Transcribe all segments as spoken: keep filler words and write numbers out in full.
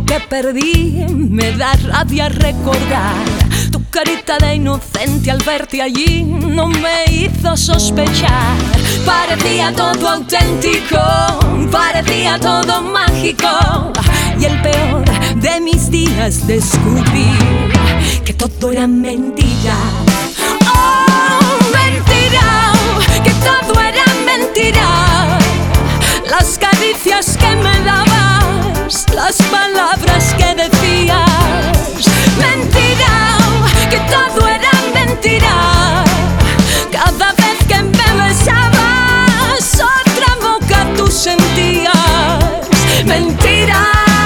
tiempo que perdí me da rabia recordar. Tu carita de inocente al verte allí no me hizo sospechar. Parecía todo auténtico, parecía todo mágico. Y el peor de mis días descubrí que todo era mentira. Oh, mentira, que todo era mentira. Las caricias que me dabas, las palabras que decías. Mentira, que todo era mentira. Cada vez que me besabas, otra boca tú sentías. Mentira.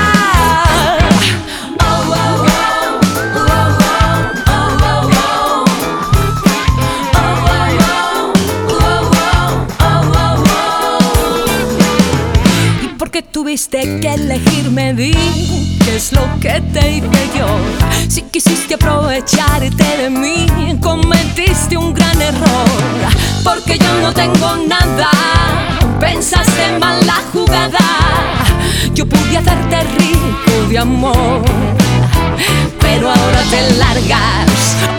Que tuviste que elegirme, di qué es lo que te hice yo. Si quisiste aprovecharte de mí, cometiste un gran error. Porque yo no tengo nada, pensaste mal la jugada. Yo pude hacerte rico de amor, pero ahora te largas.